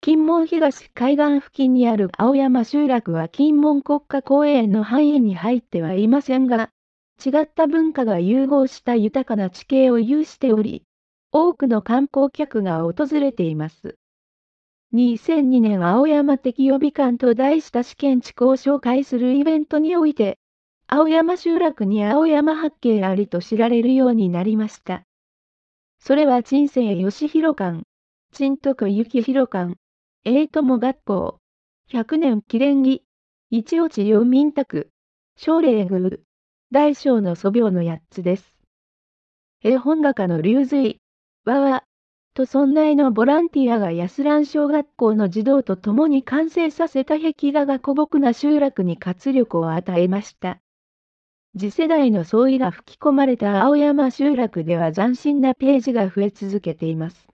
金門東海岸付近にある青山集落は金門国家公園の範囲に入ってはいませんが、違った文化が融合した豊かな地形を有しており、多くの観光客が訪れています。2002年青山的予備館と題した試験地区を紹介するイベントにおいて、青山集落に青山八景ありと知られるようになりました。それは陳世義弘館、陳徳幸弘館、英友学校、100年記念儀、一落ち陽民宅、奨励宮、大小の祖廟の8つです。絵本画家の龍髄、わわ、と村内のボランティアが安蘭小学校の児童と共に完成させた壁画が古朴な集落に活力を与えました。次世代の総意が吹き込まれた青山集落では斬新なページが増え続けています。